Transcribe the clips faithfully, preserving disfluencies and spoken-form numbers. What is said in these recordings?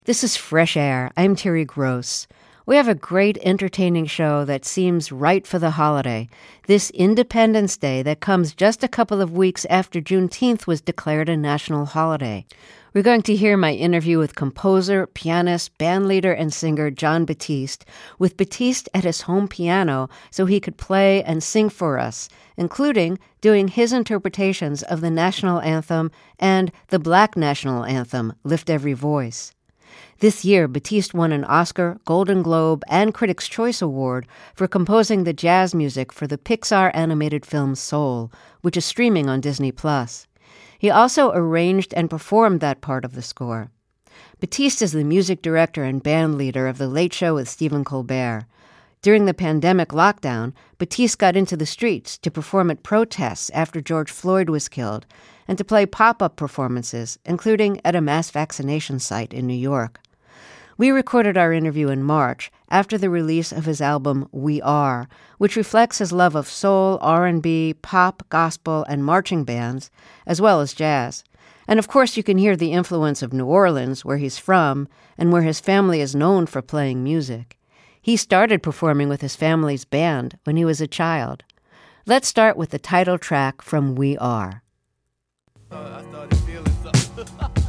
This is Fresh Air. I'm Terry Gross. We have a great, entertaining show that seems right for the holiday, this Independence Day that comes just a couple of weeks after Juneteenth was declared a national holiday. We're going to hear my interview with composer, pianist, bandleader, and singer Jon Batiste, with Batiste at his home piano so he could play and sing for us, including doing his interpretations of the national anthem and the Black national anthem, Lift Every Voice. This year, Batiste won an Oscar, Golden Globe, and Critics' Choice Award for composing the jazz music for the Pixar animated film Soul, which is streaming on Disney Plus. He also arranged and performed that part of the score. Batiste is the music director and band leader of The Late Show with Stephen Colbert. During the pandemic lockdown, Batiste got into the streets to perform at protests after George Floyd was killed and to play pop-up performances, including at a mass vaccination site in New York. We recorded our interview in March after the release of his album We Are, which reflects his love of soul, R and B, pop, gospel, and marching bands, as well as jazz. And of course you can hear the influence of New Orleans, where he's from, and where his family is known for playing music. He started performing with his family's band when he was a child. Let's start with the title track from We Are. Uh, I started feeling something.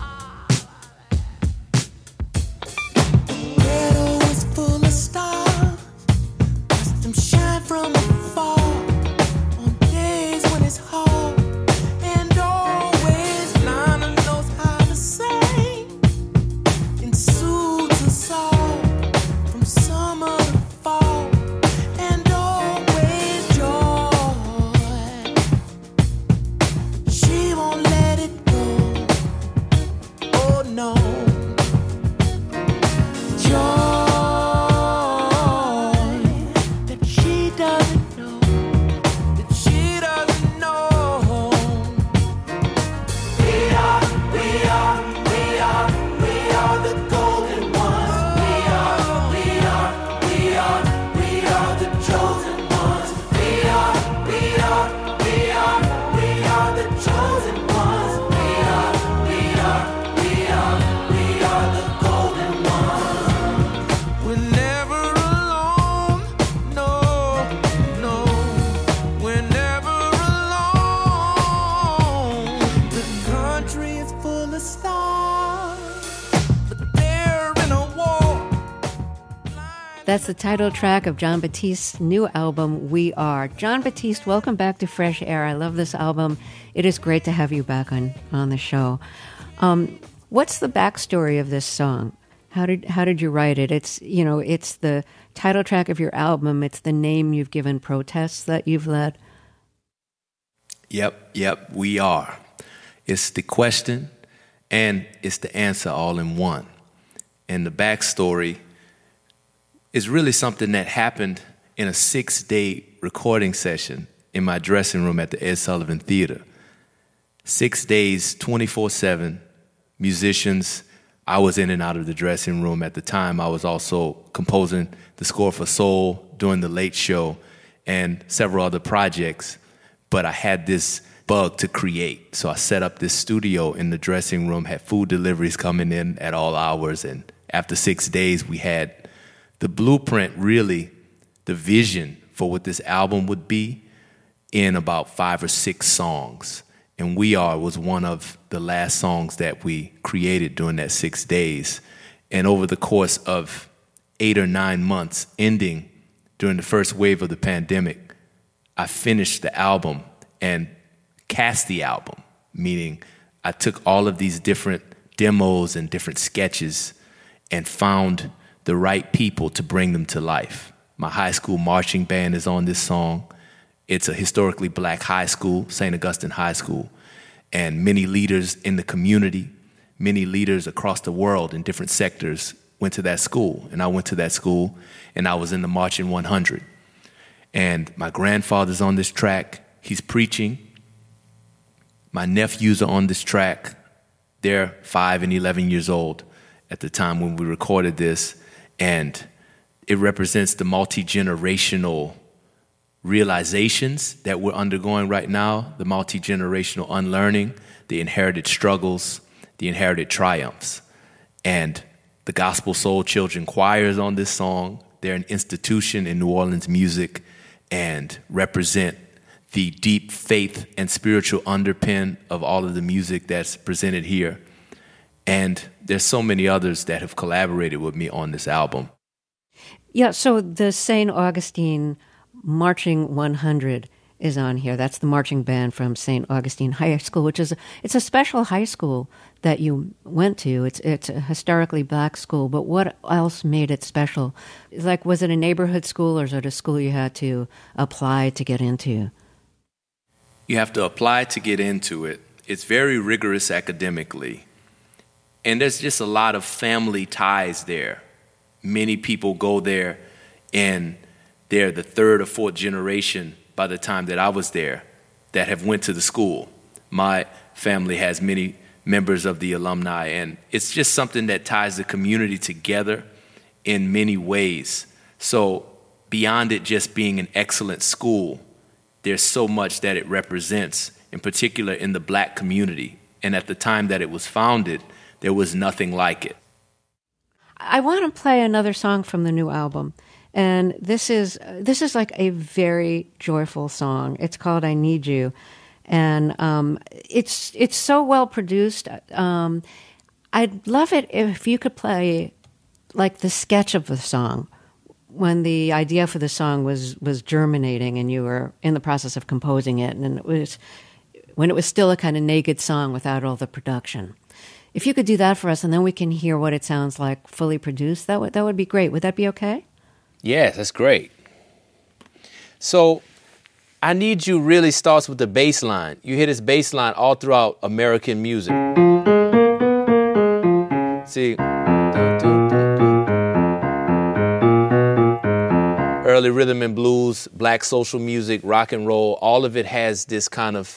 Ghetto is full of stars, watch them shine from afar on days when it's hard, and always Lana knows how to sing in suit to soul from summer to fall, and always joy. She won't let it go. Oh no. That's the title track of Jon Batiste's new album, We Are. Jon Batiste, welcome back to Fresh Air. I love this album. It is great to have you back on, on the show. Um, what's the backstory of this song? How did how did you write it? It's, you know, it's the title track of your album. It's the name you've given protests that you've led. Yep, yep, we are. It's the question and it's the answer all in one. And the backstory is really something that happened in a six-day recording session in my dressing room at the Ed Sullivan Theater. Six days, twenty-four seven, musicians. I was in and out of the dressing room. At the time, I was also composing the score for Soul, doing The Late Show, and several other projects. But I had this bug to create. So I set up this studio in the dressing room, had food deliveries coming in at all hours, and after six days, we had the blueprint, really, the vision for what this album would be in about five or six songs. And We Are was one of the last songs that we created during that six days. And over the course of eight or nine months, ending during the first wave of the pandemic, I finished the album and cast the album, meaning I took all of these different demos and different sketches and found the right people to bring them to life. My high school marching band is on this song. It's a historically black high school, Saint Augustine High School, and many leaders in the community, many leaders across the world in different sectors went to that school. And I went to that school, and I was in the Marching one hundred. And my grandfather's on this track. He's preaching. My nephews are on this track. They're five and eleven years old at the time when we recorded this. And it represents the multi-generational realizations that we're undergoing right now, the multi-generational unlearning, the inherited struggles, the inherited triumphs. And The Gospel Soul Children Choir is on this song. They're an institution in New Orleans music and represent the deep faith and spiritual underpin of all of the music that's presented here. And there's so many others that have collaborated with me on this album. Yeah, so the Saint Augustine Marching one hundred is on here. That's the marching band from Saint Augustine High School, which is a, it's a special high school that you went to. It's it's a historically black school, but what else made it special? Like, was it a neighborhood school, or is it a school you had to apply to get into? You have to apply to get into it. It's very rigorous academically. And there's just a lot of family ties there. Many people go there, and they're the third or fourth generation by the time that I was there that have went to the school. My family has many members of the alumni, and it's just something that ties the community together in many ways. So beyond it just being an excellent school, there's so much that it represents, in particular in the black community. And at the time that it was founded, there was nothing like it. I want to play another song from the new album. And this is this is like a very joyful song. It's called "I Need You," and um, it's it's so well produced. Um, I'd love it if you could play like the sketch of the song when the idea for the song was was germinating and you were in the process of composing it, and it was when it was still a kind of naked song without all the production. If you could do that for us, and then we can hear what it sounds like fully produced, that would that would be great. Would that be okay? Yes, that's great. So, I Need You really starts with the bass line. You hear this bass line all throughout American music. See, early rhythm and blues, black social music, rock and roll, all of it has this kind of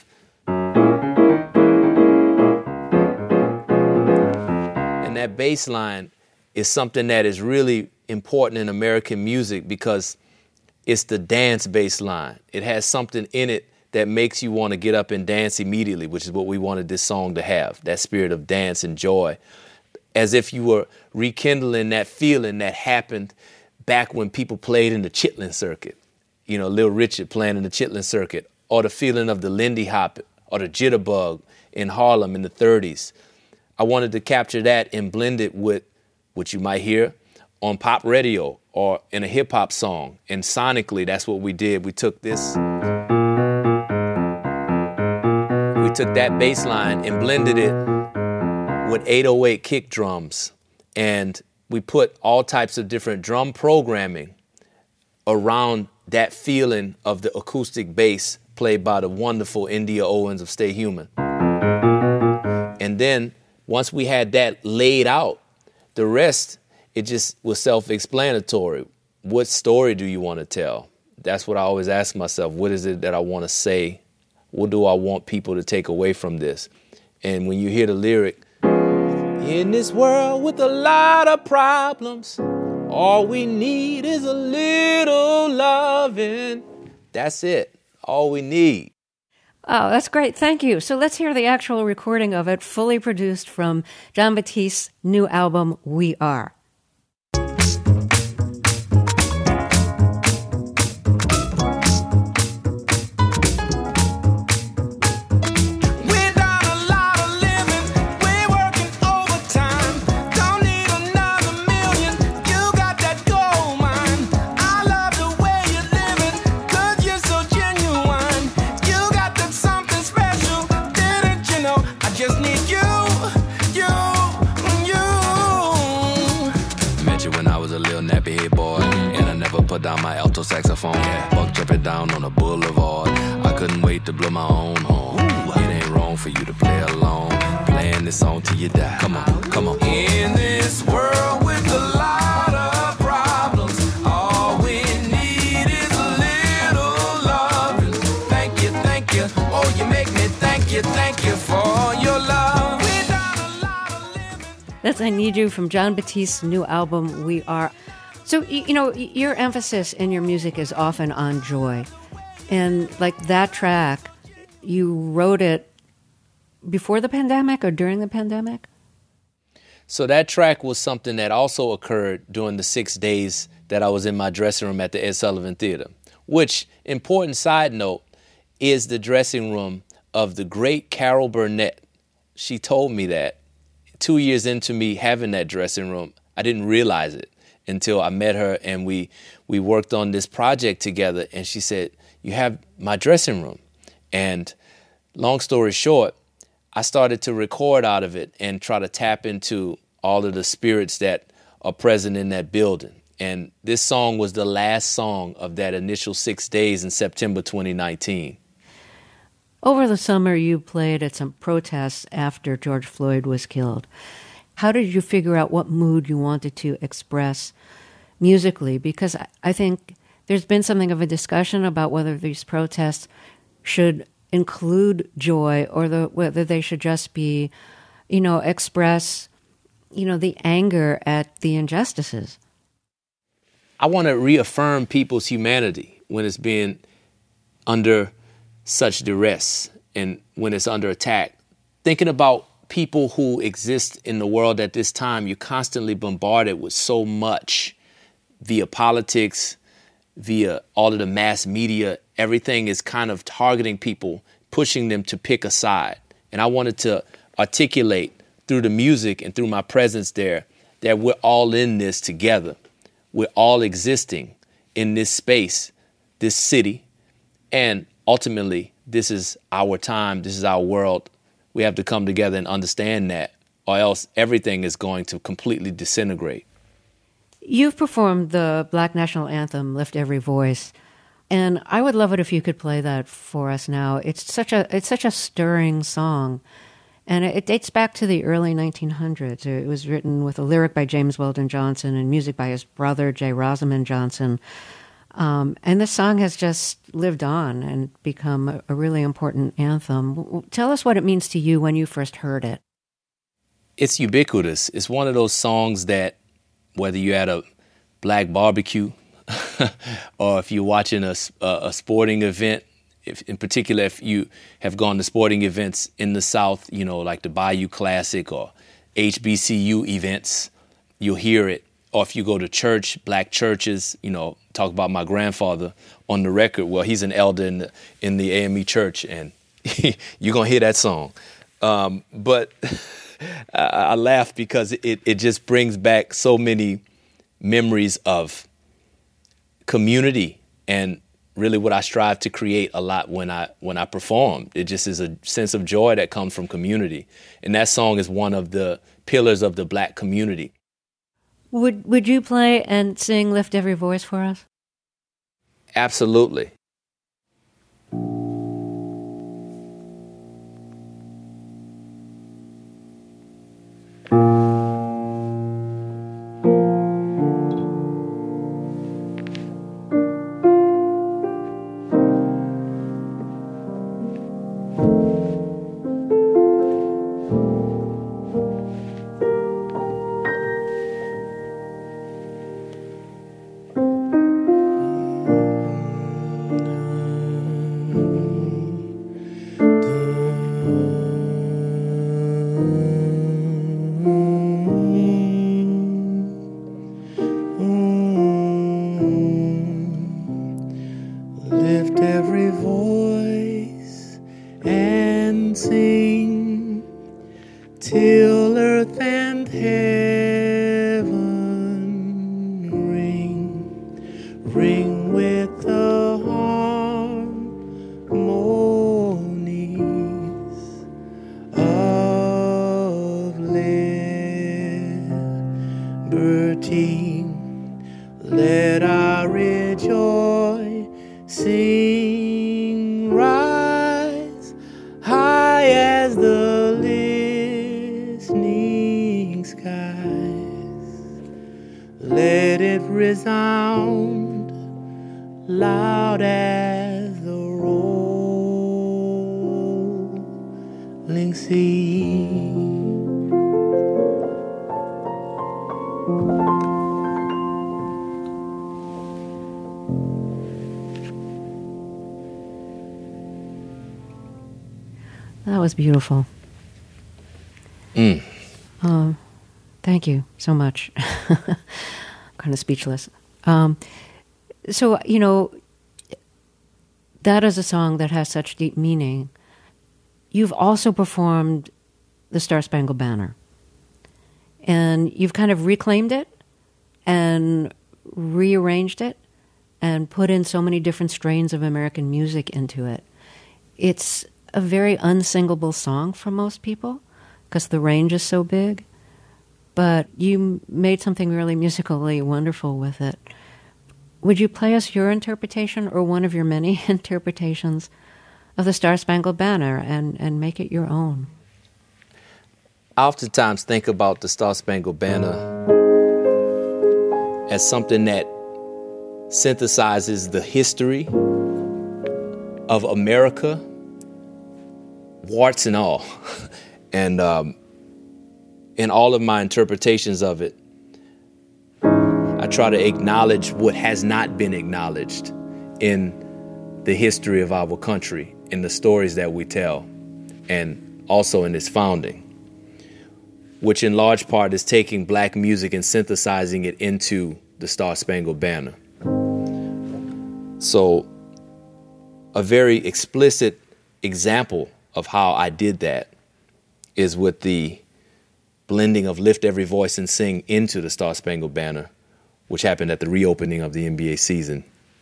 and that bass line is something that is really important in American music because it's the dance bass line. It has something in it that makes you want to get up and dance immediately, which is what we wanted this song to have, that spirit of dance and joy, as if you were rekindling that feeling that happened back when people played in the Chitlin circuit, you know, Little Richard playing in the Chitlin circuit, or the feeling of the Lindy Hop or the Jitterbug in Harlem in the thirties. I wanted to capture that and blend it with what you might hear on pop radio or in a hip hop song. And sonically, that's what we did. We took this, we took that bass line and blended it with eight oh eight kick drums. And we put all types of different drum programming around that feeling of the acoustic bass played by the wonderful India Owens of Stay Human. And then once we had that laid out, the rest, it just was self-explanatory. What story do you want to tell? That's what I always ask myself. What is it that I want to say? What do I want people to take away from this? And when you hear the lyric, in this world with a lot of problems, all we need is a little loving. That's it. All we need. Oh, that's great. Thank you. So let's hear the actual recording of it, fully produced from Jon Batiste's new album, We Are. Down my alto saxophone, buck jumping down on the boulevard. I couldn't wait to blow my own horn. It ain't wrong for you to play along, playing this song till you die. Come on, come on. In this world with a lot of problems, all we need is a little loving. Thank you, thank you. Oh, you make me thank you, thank you for your love. We done a lot of living. That's I Need You from Jon Batiste's new album, We Are. So, you know, your emphasis in your music is often on joy. And like that track, you wrote it before the pandemic or during the pandemic? So that track was something that also occurred during the six days that I was in my dressing room at the Ed Sullivan Theater, which, important side note, is the dressing room of the great Carol Burnett. She told me that two years into me having that dressing room. I didn't realize it until I met her and we we worked on this project together. And she said, "You have my dressing room." And long story short, I started to record out of it and try to tap into all of the spirits that are present in that building. And this song was the last song of that initial six days in September twenty nineteen. Over the summer, you played at some protests after George Floyd was killed. How did you figure out what mood you wanted to express musically? Because I think there's been something of a discussion about whether these protests should include joy or the, whether they should just be, you know, express, you know, the anger at the injustices. I want to reaffirm people's humanity when it's being under such duress and when it's under attack. Thinking about people who exist in the world at this time, you're constantly bombarded with so much via politics, via all of the mass media. Everything is kind of targeting people, pushing them to pick a side. And I wanted to articulate through the music and through my presence there that we're all in this together. We're all existing in this space, this city, and ultimately, this is our time, this is our world. We have to come together and understand that, or else everything is going to completely disintegrate. You've performed the Black National Anthem, Lift Every Voice, and I would love it if you could play that for us now. It's such a it's such a stirring song, and it dates back to the early nineteen hundreds. It was written with a lyric by James Weldon Johnson and music by his brother, J. Rosamond Johnson. Um, and the song has just lived on and become a, a really important anthem. Tell us what it means to you when you first heard it. It's ubiquitous. It's one of those songs that, whether you're at a black barbecue or if you're watching a, a sporting event, if, in particular, if you have gone to sporting events in the South, you know, like the Bayou Classic or H B C U events, you'll hear it. Or if you go to church, black churches, you know, talk about my grandfather on the record. Well, he's an elder in the, in the A M E church, and you're going to hear that song. Um, but I, I laugh because it, it just brings back so many memories of community and really what I strive to create a lot when I when I perform. It just is a sense of joy that comes from community. And that song is one of the pillars of the black community. Would would you play and sing Lift Every Voice for us? Absolutely. Lift every voice and sing till earth and heaven ring, ring with the harmonies of liberty. Let our rejoicing rise high as the listening skies. Let it resound loud as the rolling sea. That was beautiful. Mm. Uh, Thank you so much. I'm kind of speechless. Um, so, you know, that is a song that has such deep meaning. You've also performed the Star Spangled Banner. And you've kind of reclaimed it and rearranged it and put in so many different strains of American music into it. It's a very unsingable song for most people because the range is so big. But you made something really musically wonderful with it. Would you play us your interpretation or one of your many interpretations of the Star Spangled Banner and, and make it your own? I oftentimes think about the Star Spangled Banner as something that synthesizes the history of America, warts and all. and um, in all of my interpretations of it, I try to acknowledge what has not been acknowledged in the history of our country, in the stories that we tell, and also in its founding, which in large part is taking black music and synthesizing it into the Star Spangled Banner. So a very explicit example of how I did that is with the blending of Lift Every Voice and Sing into the Star Spangled Banner, which happened at the reopening of the N B A season.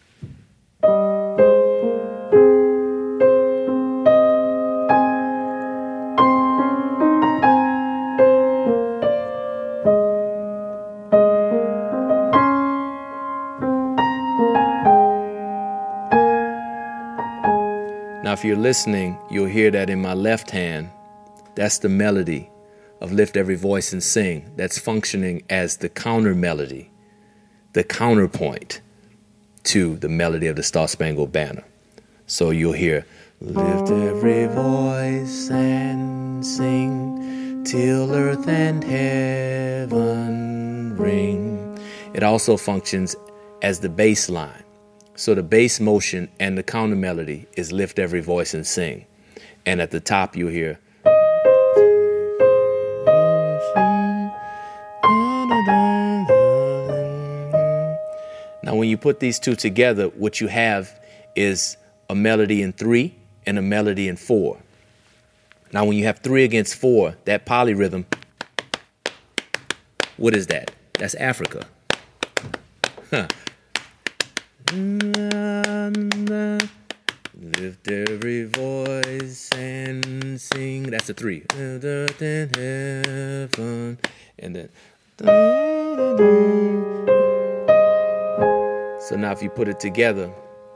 Now, if you're listening, you'll hear that in my left hand, that's the melody of Lift Every Voice and Sing. That's functioning as the counter melody, the counterpoint to the melody of the Star Spangled Banner. So you'll hear, lift every voice and sing till earth and heaven ring. It also functions as the bass line. So the bass motion and the counter melody is lift every voice and sing. And at the top you'll hear, now when you put these two together, what you have is a melody in three and a melody in four. Now when you have three against four, that polyrhythm, what is that? That's Africa. Huh. Lift every voice and sing. That's a three. And then. So now if you put it together.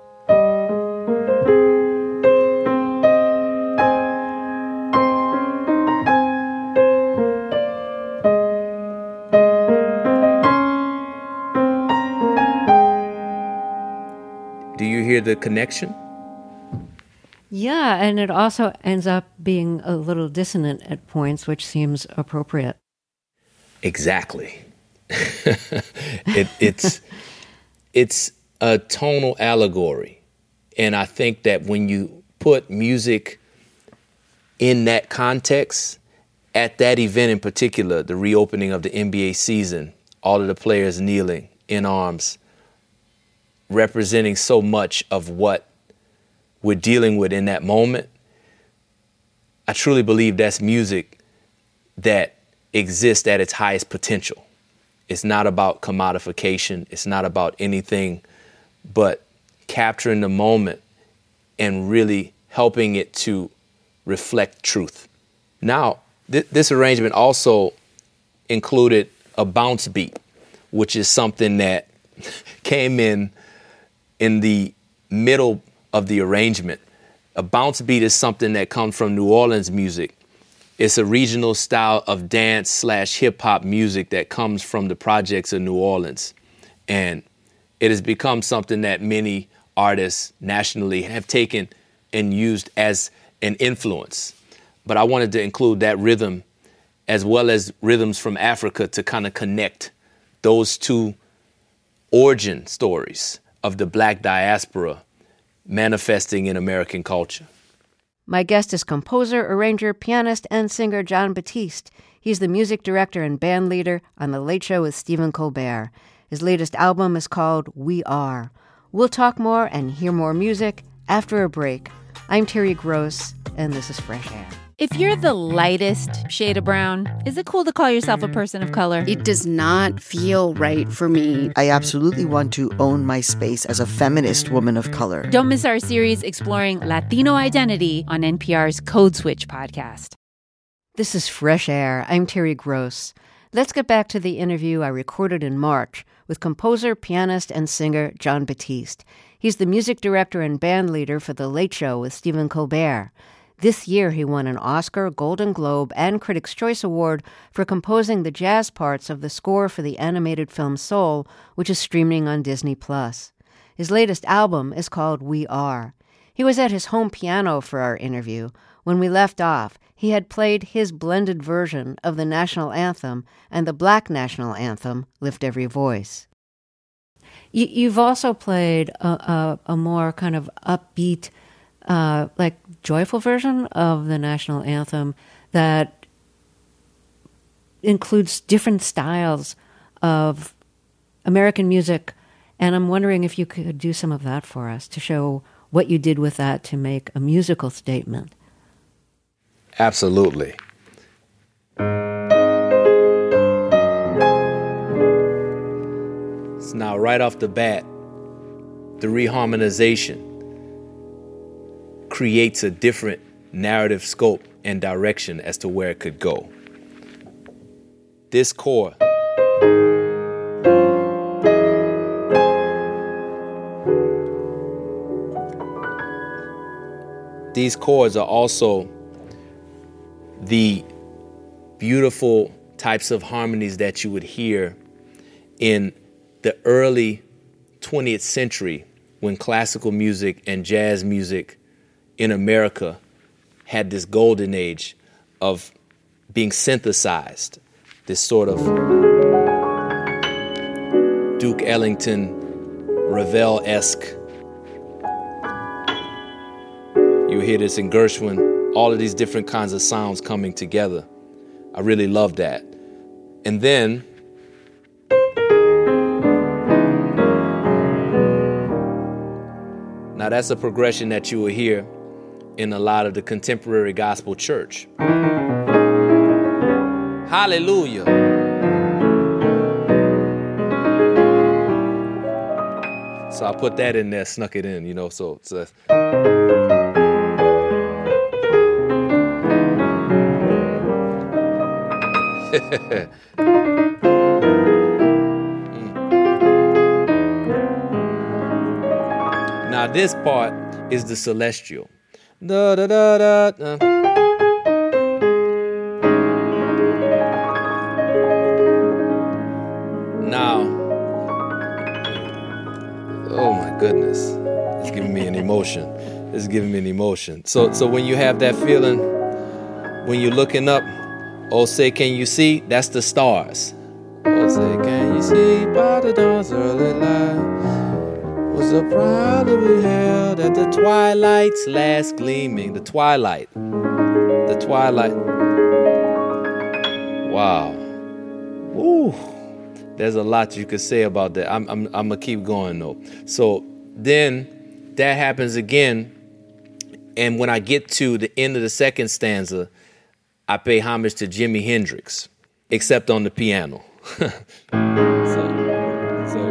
Do you hear the connection? Yeah, and it also ends up being a little dissonant at points, which seems appropriate. Exactly. it, it's it's a tonal allegory. And I think that when you put music in that context, at that event in particular, the reopening of the N B A season, all of the players kneeling in arms, representing so much of what we're dealing with in that moment, I truly believe that's music that exists at its highest potential. It's not about commodification. It's not about anything but capturing the moment and really helping it to reflect truth. Now, th- this arrangement also included a bounce beat, which is something that came in in the middle of the arrangement. A bounce beat is something that comes from New Orleans music. It's a regional style of dance slash hip hop music that comes from the projects of New Orleans. And it has become something that many artists nationally have taken and used as an influence. But I wanted to include that rhythm as well as rhythms from Africa to kind of connect those two origin stories of the black diaspora manifesting in American culture. My guest is composer, arranger, pianist, and singer Jon Batiste. He's the music director and band leader on The Late Show with Stephen Colbert. His latest album is called We Are. We'll talk more and hear more music after a break. I'm Terry Gross, and this is Fresh Air. If you're the lightest shade of brown, is it cool to call yourself a person of color? It does not feel right for me. I absolutely want to own my space as a feminist woman of color. Don't miss our series exploring Latino identity on N P R's Code Switch podcast. This is Fresh Air. I'm Terry Gross. Let's get back to the interview I recorded in March with composer, pianist, and singer Jon Batiste. He's the music director and band leader for The Late Show with Stephen Colbert. This year, he won an Oscar, Golden Globe, and Critics' Choice Award for composing the jazz parts of the score for the animated film Soul, which is streaming on Disney Plus. His latest album is called We Are. He was at his home piano for our interview. When we left off, he had played his blended version of the national anthem and the Black national anthem, Lift Every Voice. You, you've also played a, a, a more kind of upbeat, uh, like joyful version of the national anthem that includes different styles of American music. And I'm wondering if you could do some of that for us to show what you did with that to make a musical statement. Absolutely. So now, right off the bat, the reharmonization creates a different narrative scope and direction as to where it could go. This chord these chords are also the beautiful types of harmonies that you would hear in the early twentieth century when classical music and jazz music in America had this golden age of being synthesized, this sort of Duke Ellington, Ravel-esque. You hear this in Gershwin, all of these different kinds of sounds coming together. I really love that. And then now that's a progression that you will hear in a lot of the contemporary gospel church. Hallelujah. So I put that in there, snuck it in, you know, so, so Now this part is the celestial. Da, da, da, da, da. Now, oh my goodness, it's giving me an emotion. It's giving me an emotion. So, so when you have that feeling, when you're looking up, oh, say, can you see? That's the stars. Oh, say, can you see by the dawn's early light? Was the pride that we held at the twilight's last gleaming. The twilight. The twilight. Wow. Ooh. There's a lot you could say about that. I'm, I'm, I'm going to keep going, though. So then that happens again. And when I get to the end of the second stanza, I pay homage to Jimi Hendrix, except on the piano. so, so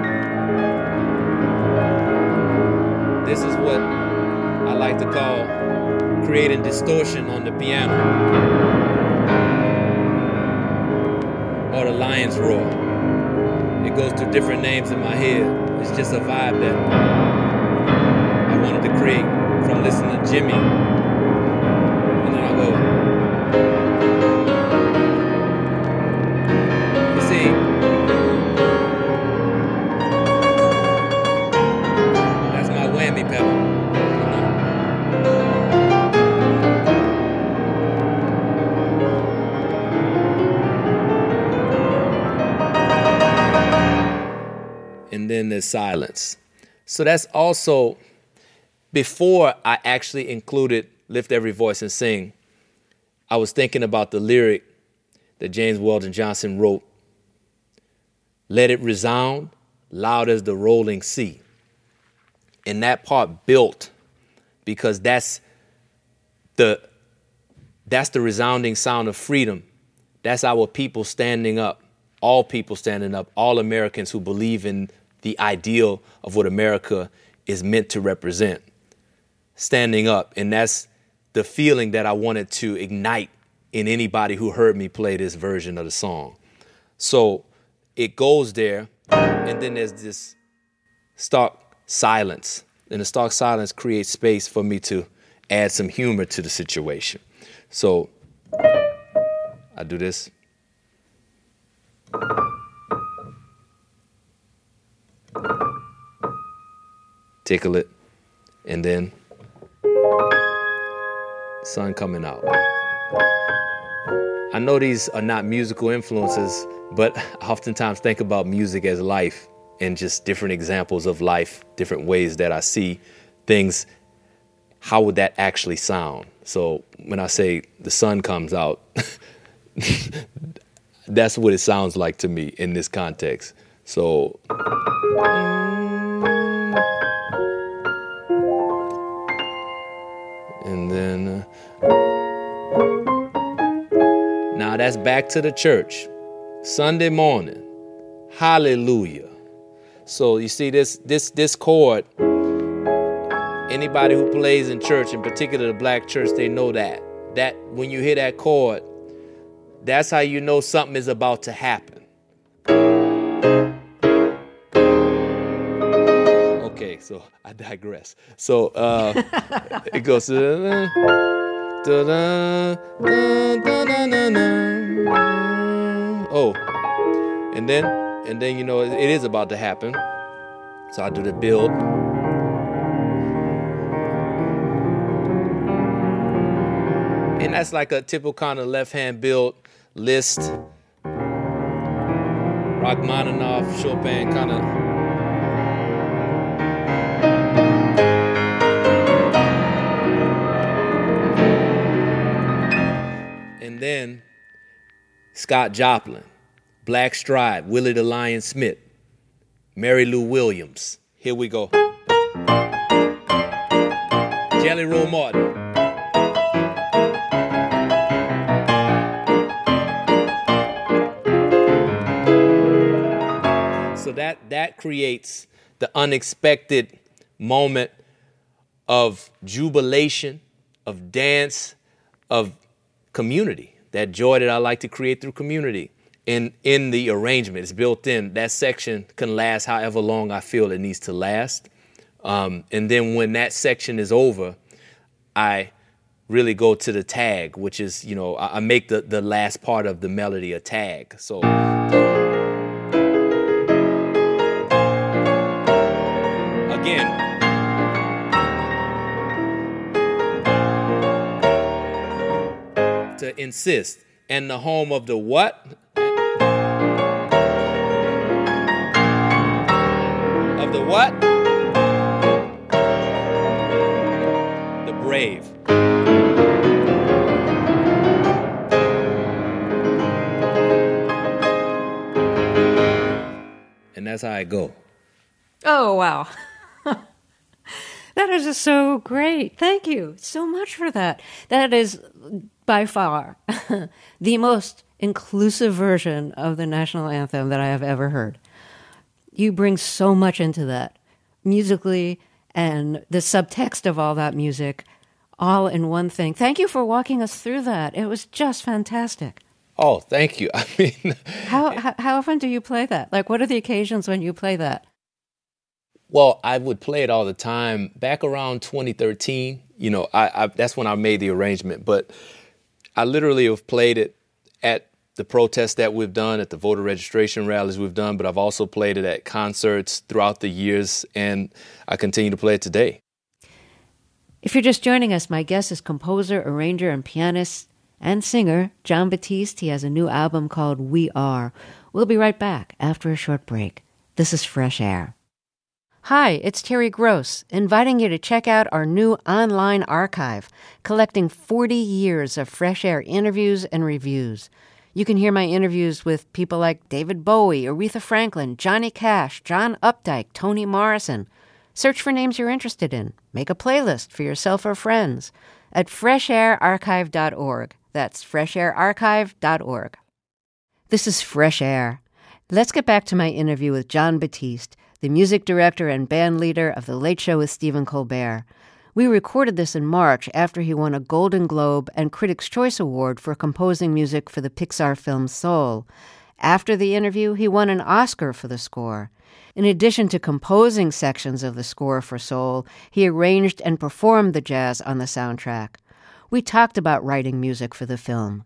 this is what I like to call creating distortion on the piano, or the lion's roar. It goes through different names in my head. It's just a vibe that I wanted to create from listening to Jimmy, and then I'll go. You see, that's my whammy pedal. And then there's silence. So that's also before I actually included lift every voice and sing, I was thinking about the lyric that James Weldon Johnson wrote. Let it resound loud as the rolling sea. And that part built because that's the that's the resounding sound of freedom. That's our people standing up, all people standing up, all Americans who believe in the ideal of what America is meant to represent, standing up. And that's the feeling that I wanted to ignite in anybody who heard me play this version of the song. So it goes there, and then there's this stark silence. And the stark silence creates space for me to add some humor to the situation. So I do this. Tickle it, and then sun coming out. I know these are not musical influences, but I oftentimes think about music as life and just different examples of life, different ways that I see things. How would that actually sound? So when I say the sun comes out, that's what it sounds like to me in this context. So and then uh, now that's back to the church. Sunday morning. Hallelujah. So you see this this this chord, anybody who plays in church, in particular the black church, they know that. That when you hear that chord, that's how you know something is about to happen. Okay, so I digress. So uh, it goes. Uh, oh, and then and then you know it, it is about to happen. So I do the build. And that's like a typical kind of left-hand build, Liszt, Rachmaninoff, Chopin kind of. And then Scott Joplin, Black Stride, Willie the Lion Smith, Mary Lou Williams. Here we go. Jelly Roll Morton. So that, that creates the unexpected moment of jubilation, of dance, of community, that joy that I like to create through community. In, in the arrangement, it's built in. That section can last however long I feel it needs to last. Um, and then when that section is over, I really go to the tag, which is, you know, I, I make the, the last part of the melody a tag. So... Again, to insist, and the home of the what? Of the what? The brave. And that's how I go. Oh, wow. That is just so great. Thank you so much for that. That is by far the most inclusive version of the national anthem that I have ever heard. You bring so much into that, musically, and the subtext of all that music, all in one thing. Thank you for walking us through that. It was just fantastic. Oh, thank you. I mean... how, how, how often do you play that? Like, what are the occasions when you play that? Well, I would play it all the time. Back around twenty thirteen, you know, I, I that's when I made the arrangement. But I literally have played it at the protests that we've done, at the voter registration rallies we've done, but I've also played it at concerts throughout the years, and I continue to play it today. If you're just joining us, my guest is composer, arranger, and pianist and singer Jon Batiste. He has a new album called We Are. We'll be right back after a short break. This is Fresh Air. Hi, it's Terry Gross, inviting you to check out our new online archive, collecting forty years of Fresh Air interviews and reviews. You can hear my interviews with people like David Bowie, Aretha Franklin, Johnny Cash, John Updike, Toni Morrison. Search for names you're interested in. Make a playlist for yourself or friends at fresh air archive dot org. That's fresh air archive dot org. This is Fresh Air. Let's get back to my interview with Jon Batiste, the music director and band leader of The Late Show with Stephen Colbert. We recorded this in March after he won a Golden Globe and Critics' Choice Award for composing music for the Pixar film Soul. After the interview, he won an Oscar for the score. In addition to composing sections of the score for Soul, he arranged and performed the jazz on the soundtrack. We talked about writing music for the film.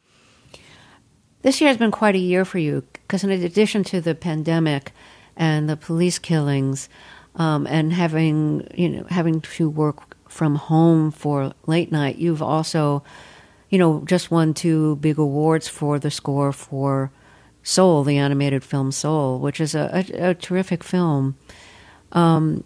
This year has been quite a year for you, because in addition to the pandemic and the police killings, um, and having you know having to work from home for late night, you've also, you know, just won two big awards for the score for Soul, the animated film Soul, which is a, a, a terrific film. Um,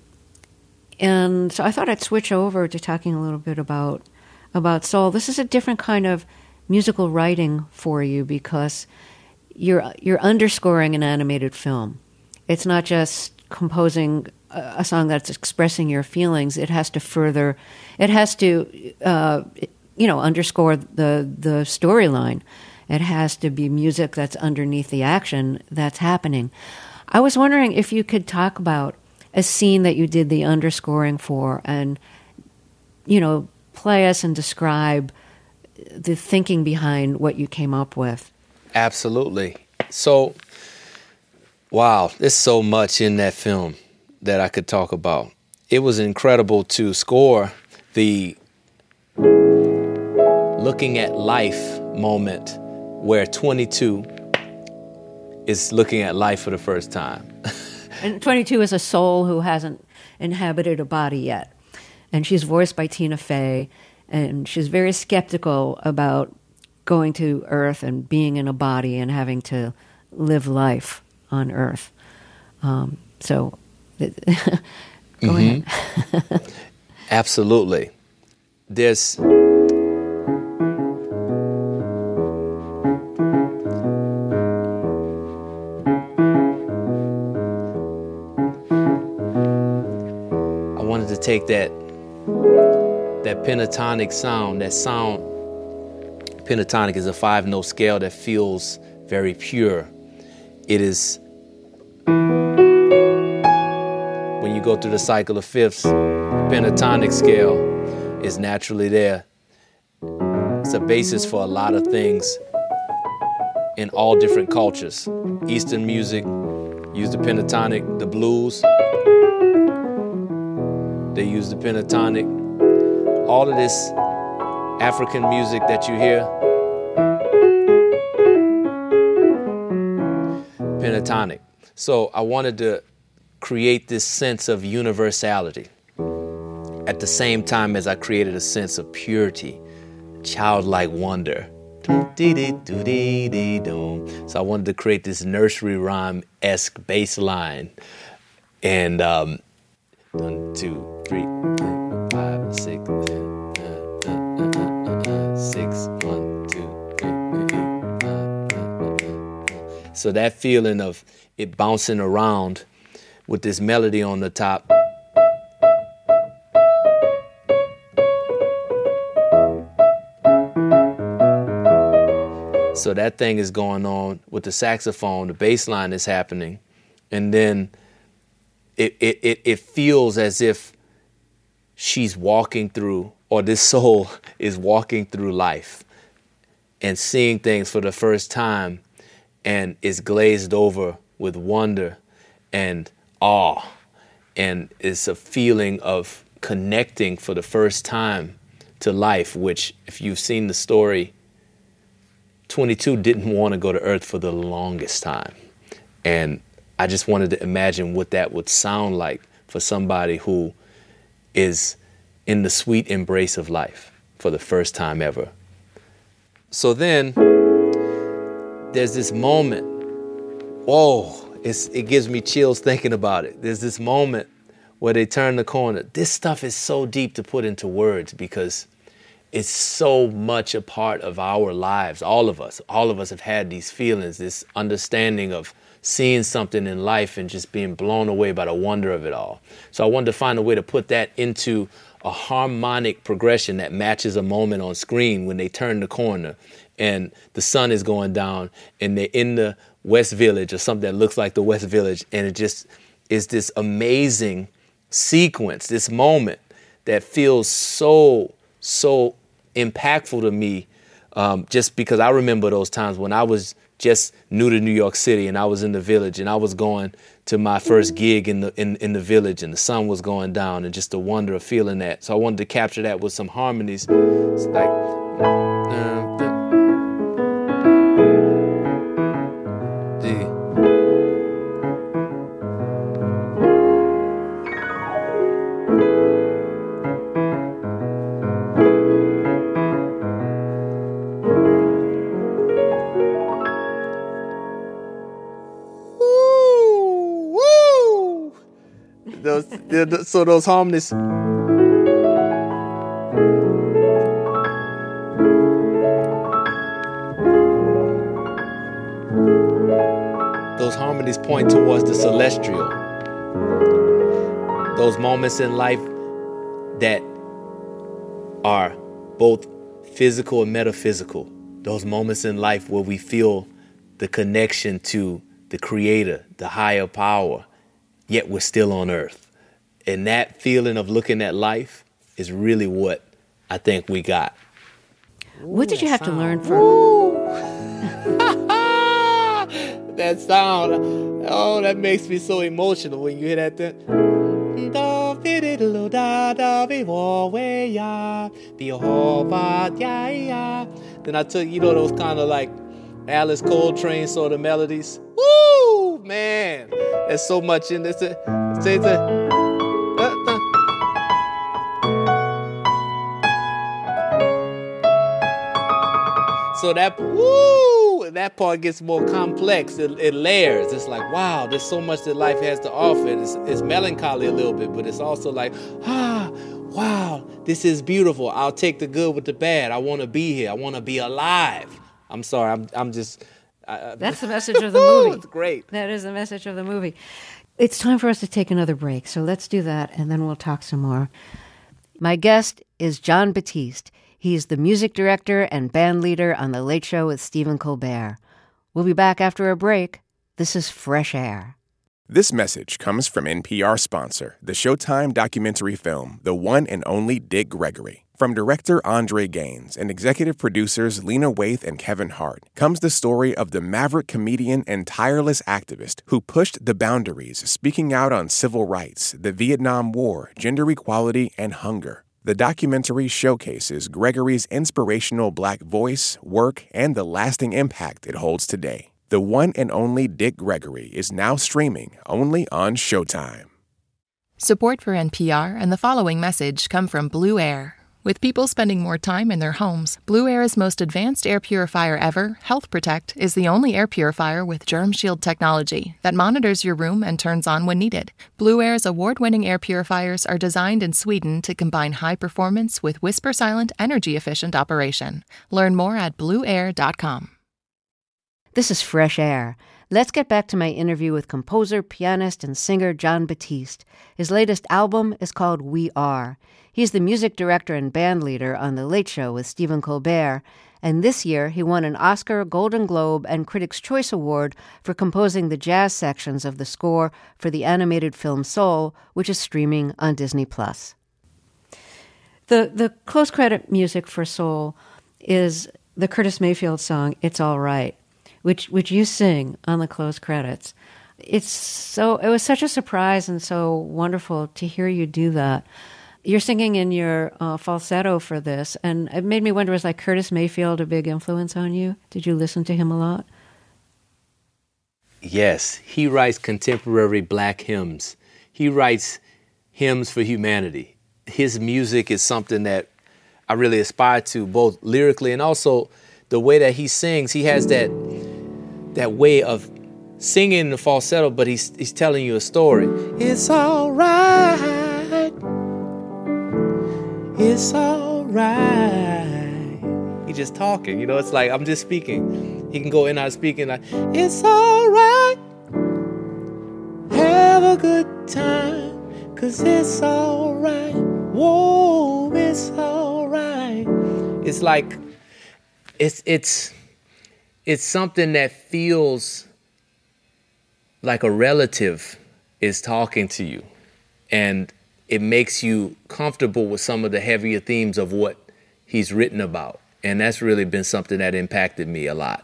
and so I thought I'd switch over to talking a little bit about about Soul. This is a different kind of musical writing for you because you're you're underscoring an animated film. It's not just composing a, a song that's expressing your feelings. It has to further, it has to, uh, you know, underscore the the storyline. It has to be music that's underneath the action that's happening. I was wondering if you could talk about a scene that you did the underscoring for and, you know, play us and describe the thinking behind what you came up with. Absolutely. So, wow, there's so much in that film that I could talk about. It was incredible to score the looking at life moment where twenty-two is looking at life for the first time. And twenty-two is a soul who hasn't inhabited a body yet. And she's voiced by Tina Fey, and she's very skeptical about going to Earth and being in a body and having to live life on Earth. Um, so, go mm-hmm. ahead. Absolutely. There's... take that that pentatonic sound, that sound, pentatonic is a five-note scale that feels very pure. It is, when you go through the cycle of fifths, the pentatonic scale is naturally there. It's a basis for a lot of things in all different cultures. Eastern music use the pentatonic, the blues, they use the pentatonic. All of this African music that you hear, pentatonic. So I wanted to create this sense of universality at the same time as I created a sense of purity, childlike wonder. So I wanted to create this nursery rhyme-esque bass line. And um, one, two, three, five, six, uh, uh, uh, uh, uh, six, one, two, three, uh, uh, uh. So that feeling of it bouncing around with this melody on the top. So that thing is going on with the saxophone, the bass line is happening, and then it it it, it feels as if she's walking through, or this soul is walking through life and seeing things for the first time, and is glazed over with wonder and awe, and it's a feeling of connecting for the first time to life, which, if you've seen the story, twenty-two didn't want to go to Earth for the longest time. And I just wanted to imagine what that would sound like for somebody who is in the sweet embrace of life for the first time ever. So then there's this moment, whoa, it's, it gives me chills thinking about it. There's this moment where they turn the corner. This stuff is so deep to put into words because it's so much a part of our lives. All of us, all of us have had these feelings, this understanding of seeing something in life and just being blown away by the wonder of it all. So I wanted to find a way to put that into a harmonic progression that matches a moment on screen when they turn the corner and the sun is going down and they're in the West Village or something that looks like the West Village. And it just is this amazing sequence, this moment that feels so, so impactful to me, um, just because I remember those times when I was just new to New York City and I was in the Village and I was going to my first gig in the in, in the Village and the sun was going down and just the wonder of feeling that. So I wanted to capture that with some harmonies. It's like uh, the, the, Those, so those harmonies. Those harmonies point towards the celestial. Those moments in life that are both physical and metaphysical. Those moments in life where we feel the connection to the Creator, the higher power, yet we're still on earth. And that feeling of looking at life is really what I think we got. What did you have to learn from? That sound, oh, that makes me so emotional when you hear that thing. Then I took, you know, those kind of like Alice Coltrane sort of melodies. Woo, man, there's so much in this. Say it. So that, woo, that part gets more complex. It, it layers. It's like, wow, there's so much that life has to offer. It's, it's melancholy a little bit, but it's also like, ah, wow, this is beautiful. I'll take the good with the bad. I want to be here. I want to be alive. I'm sorry. I'm, I'm just. I, That's the message of the movie. It's great. That is the message of the movie. It's time for us to take another break, so let's do that, and then we'll talk some more. My guest is Jon Batiste. He's the music director and band leader on The Late Show with Stephen Colbert. We'll be back after a break. This is Fresh Air. This message comes from N P R sponsor, the Showtime documentary film, The One and Only Dick Gregory. From director Andre Gaines and executive producers Lena Waithe and Kevin Hart comes the story of the maverick comedian and tireless activist who pushed the boundaries, speaking out on civil rights, the Vietnam War, gender equality, and hunger. The documentary showcases Gregory's inspirational Black voice, work, and the lasting impact it holds today. The One and Only Dick Gregory is now streaming only on Showtime. Support for N P R and the following message come from Blue Air. With people spending more time in their homes, Blue Air's most advanced air purifier ever, Health Protect, is the only air purifier with Germ Shield technology that monitors your room and turns on when needed. Blue Air's award-winning air purifiers are designed in Sweden to combine high performance with whisper-silent, energy-efficient operation. Learn more at blue air dot com. This is Fresh Air. Let's get back to my interview with composer, pianist, and singer Jon Batiste. His latest album is called We Are. He's the music director and band leader on The Late Show with Stephen Colbert, and this year he won an Oscar, Golden Globe, and Critics' Choice Award for composing the jazz sections of the score for the animated film Soul, which is streaming on Disney Plus. The the close credit music for Soul is the Curtis Mayfield song "It's All Right," which which you sing on the close credits. It's so it was such a surprise and so wonderful to hear you do that. You're singing in your uh, falsetto for this, and it made me wonder, was like Curtis Mayfield a big influence on you? Did you listen to him a lot? Yes, he writes contemporary Black hymns. He writes hymns for humanity. His music is something that I really aspire to, both lyrically and also the way that he sings. He has that that way of singing the falsetto, but he's he's telling you a story. It's all right. It's all right. He's just talking, you know. It's like I'm just speaking. He can go in and out speaking like, it's all right. Have a good time, 'cause it's all right. Whoa, it's all right. It's like it's it's it's something that feels like a relative is talking to you, and it makes you comfortable with some of the heavier themes of what he's written about. And that's really been something that impacted me a lot.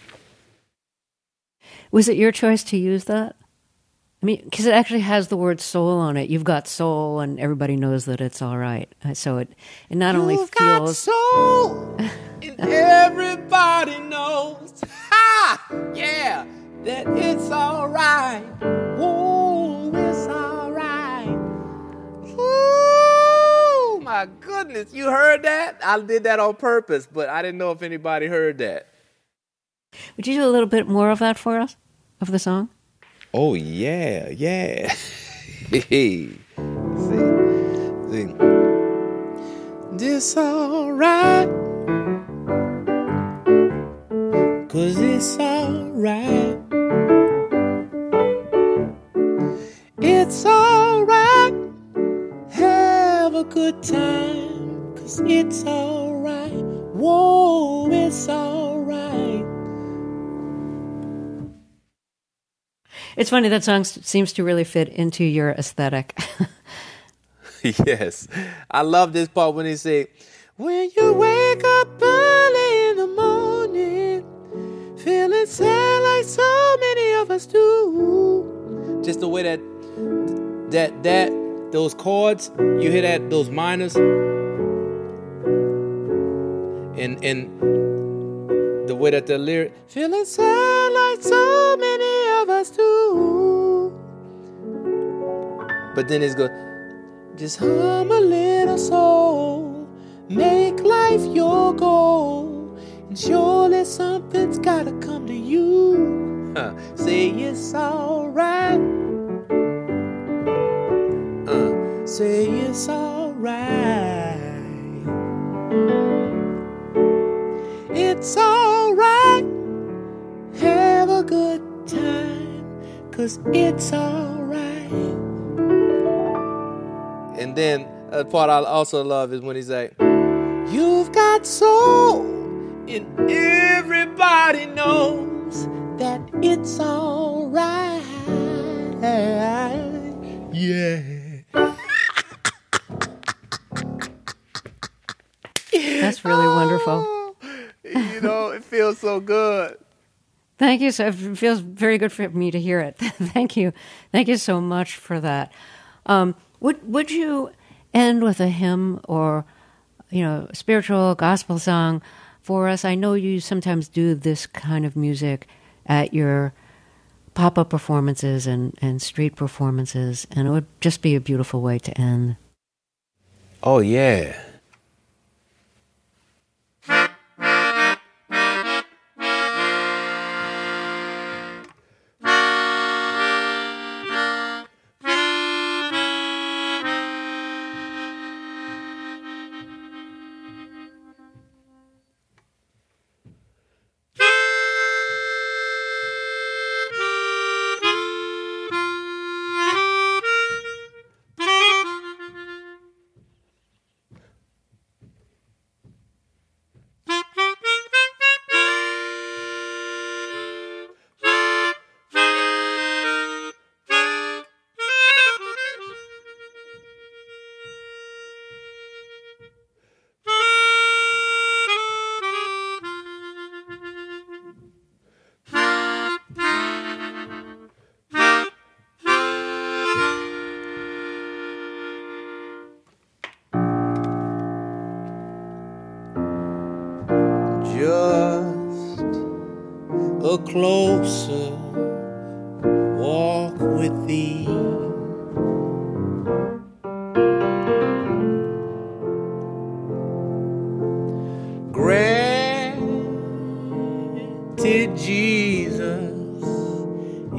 Was it your choice to use that? I mean, because it actually has the word soul on it. You've got soul, and everybody knows that it's all right. So it, it not only You've feels... got soul, and everybody knows, ha, yeah, that it's all right. Whoa, it's all right. Ooh, my goodness, you heard that? I did that on purpose, but I didn't know if anybody heard that. Would you do a little bit more of that for us, of the song? Oh, yeah, yeah. Hey, see, see. This all right, 'cause it's all right. It's all right. Have a good time, 'cause it's all right. Whoa, it's all right. It's funny, that song s- seems to really fit into your aesthetic. Yes. I love this part when he say, when you wake up early in the morning, feeling sad like so many of us do. Just the way that, that, that, those chords, you hear that, those minors, and, and the way that the lyric, feeling sad like so many of us do. But then it's good. Just hum a little soul, make life your goal, and surely something's gotta come to you. Huh. Say it's all right. Uh, say it's all right. It's all right. Have a good time, 'cause it's all right. And then a part I also love is when he's like, you've got soul, and everybody knows that it's all right. Yeah. That's really wonderful. You know, it feels so good. Thank you. So it feels very good for me to hear it. Thank you. Thank you so much for that. Um, would would you end with a hymn or, you know, spiritual gospel song for us? I know you sometimes do this kind of music at your pop-up performances and, and street performances, and it would just be a beautiful way to end. Oh, yeah. Just a closer walk with thee. Granted, Jesus,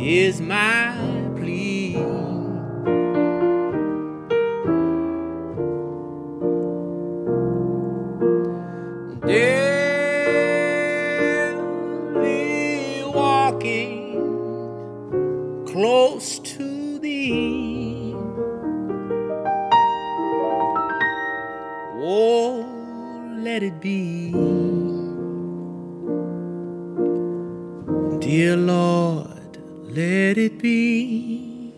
be. Dear Lord, let it be.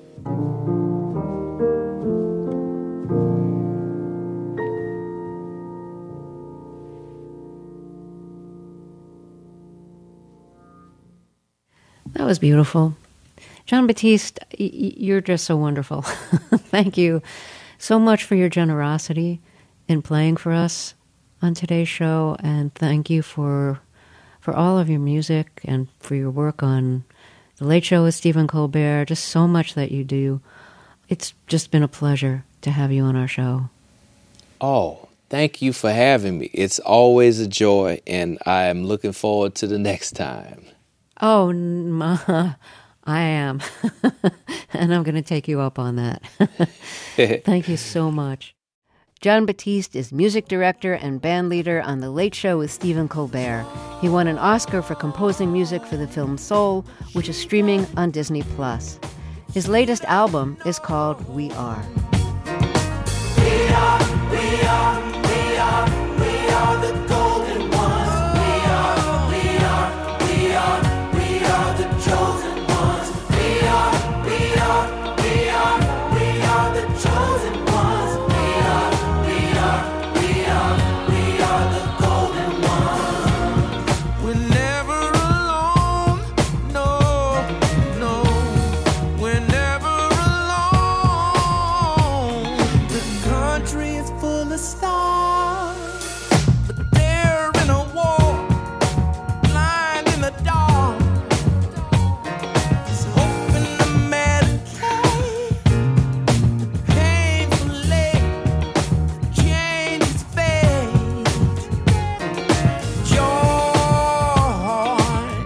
That was beautiful. Jon Batiste, y- y- you're just so wonderful. Thank you so much for your generosity in playing for us on today's show, and thank you for for all of your music and for your work on The Late Show with Stephen Colbert, just so much that you do. It's just been a pleasure to have you on our show. Oh, thank you for having me. It's always a joy, and I am looking forward to the next time. Oh, ma, I am. And I'm going to take you up on that. Thank you so much. Jon Batiste is music director and band leader on The Late Show with Stephen Colbert. He won an Oscar for composing music for the film Soul, which is streaming on Disney Plus. His latest album is called We Are. We are, we are, we are, we are the golden ones. We are, we are, we are, we are the chosen ones. We are, we are, we are, we are the chosen ones. We are, we are, we are, we are the golden ones. We're never alone, no, no. We're never alone. The country is full of stars, but they're in a war, blind in the dark. It's hoping to medicate the painfully change its fate. Joy,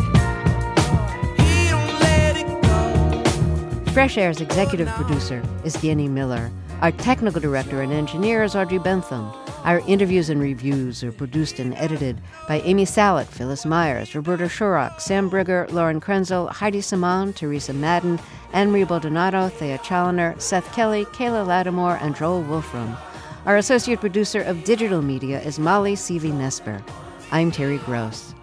he don't let it go. Fresh Air's executive producer is Danny Miller. Our technical director and engineer is Audrey Bentham. Our interviews and reviews are produced and edited by Amy Sallet, Phyllis Myers, Roberta Shurrock, Sam Brigger, Lauren Krenzel, Heidi Simon, Teresa Madden, Anne-Marie Baldonado, Thea Challoner, Seth Kelly, Kayla Lattimore, and Joel Wolfram. Our associate producer of digital media is Molly Seavey-Nesper. I'm Terry Gross.